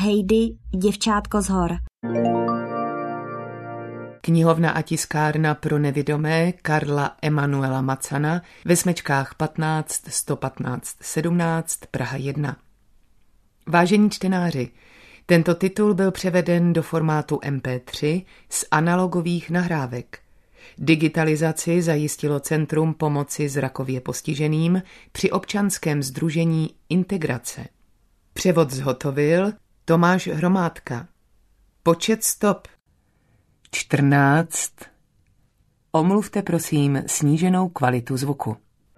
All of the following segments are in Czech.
Heidi, děvčátko z hor. Knihovna a tiskárna pro nevidomé Karla Emanuela Macana ve Smečkách 15 115 17 Praha 1. Vážení čtenáři, tento titul byl převeden do formátu MP3 z analogových nahrávek. Digitalizaci zajistilo Centrum pomoci zrakově postiženým při občanském sdružení Integrace. Převod zhotovil Tomáš Hromádka. Počet stop 14. Omluvte prosím sníženou kvalitu zvuku.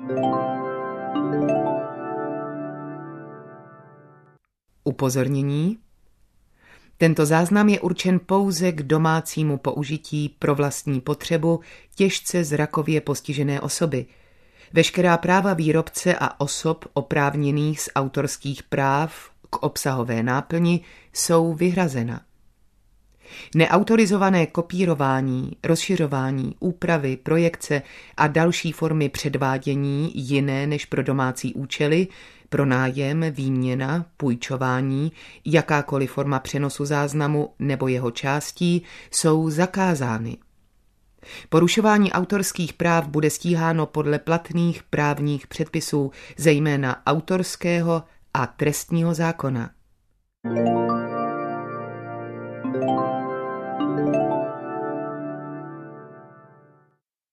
Upozornění. Tento záznam je určen pouze k domácímu použití pro vlastní potřebu těžce zrakově postižené osoby. Veškerá práva výrobce a osob oprávněných z autorských práv k obsahové náplni jsou vyhrazena. Neautorizované kopírování, rozšiřování, úpravy, projekce a další formy předvádění jiné než pro domácí účely, pronájem, výměna, půjčování, jakákoliv forma přenosu záznamu nebo jeho částí jsou zakázány. Porušování autorských práv bude stíháno podle platných právních předpisů, zejména autorského a trestního zákona.